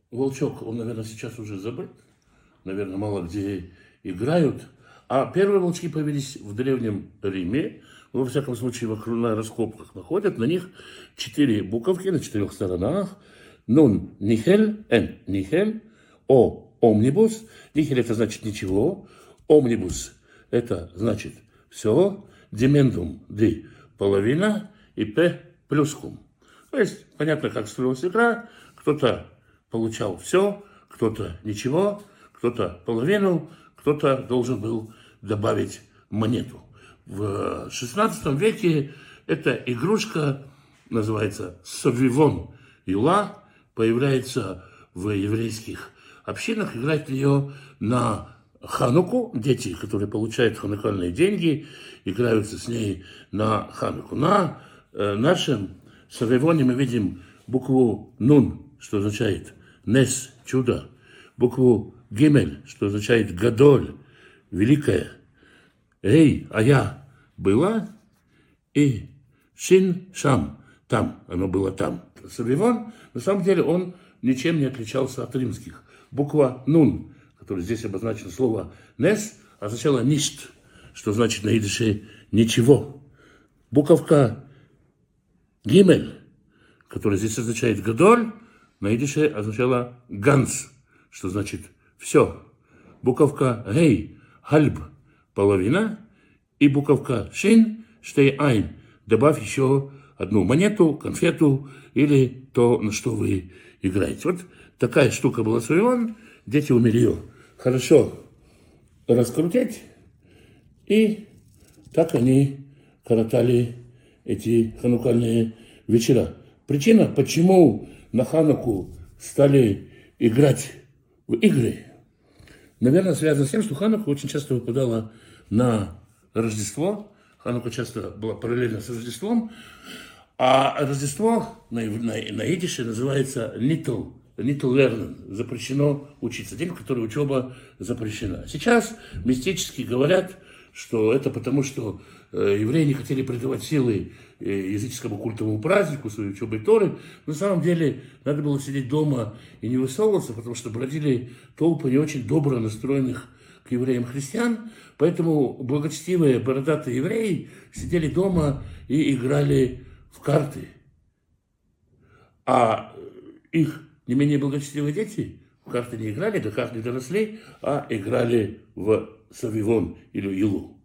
волчок, он, наверное, сейчас уже забыт. Наверное, мало где играют. А первые волчки появились в Древнем Риме. Во всяком случае, на раскопках находят. На них 4 буковки на 4 сторонах. Нун нихель, эн нихель, о омнибус. Нихель это значит ничего. Омнибус это значит все. Демендум ди половина и п плюскум. То есть, понятно, как строилась игра. Кто-то получал все, кто-то ничего, кто-то половину, кто-то должен был добавить монету. В XVI веке эта игрушка называется совивон юла, появляется в еврейских общинах, играют в нее на Хануку. Дети, которые получают ханукальные деньги, играются с ней на Хануку. На нашем совивоне мы видим букву Нун, что означает Нес, чудо, букву Гимель, что означает Гадоль, великая, Эй, а я была, и Шин, Шам, там, оно было там. Совивон, на самом деле, он ничем не отличался от римских. Буква Нун, которая здесь обозначена слово Нес, означала ништ, что значит на идише ничего. Буковка Гимель, которая здесь означает Гадоль, на идише означала ганс, что значит все. Буковка Гей, хальб, половина, и буковка Шин, штей айн, добавь еще одну монету, конфету или то, на что вы играете. Вот такая штука была совивон, дети умели ее хорошо раскрутить, и так они коротали эти ханукальные вечера. Причина, почему на Хануку стали играть в игры, наверное, связано с тем, что Ханука очень часто выпадала на Рождество. Ханука часто была параллельно с Рождеством. А Рождество на идише называется Нитл Lernen. Запрещено учиться. День, в который учеба запрещена. Сейчас мистически говорят, что это потому, что евреи не хотели придавать силы языческому культовому празднику, своей учебой Торы. На самом деле, надо было сидеть дома и не высовываться, потому что бродили толпы не очень добро настроенных к евреям христиан. Поэтому благочестивые бородатые евреи сидели дома и играли в карты. А их не менее благочестивые дети в карты не играли, до карт не доросли, а играли в совивон или юлу.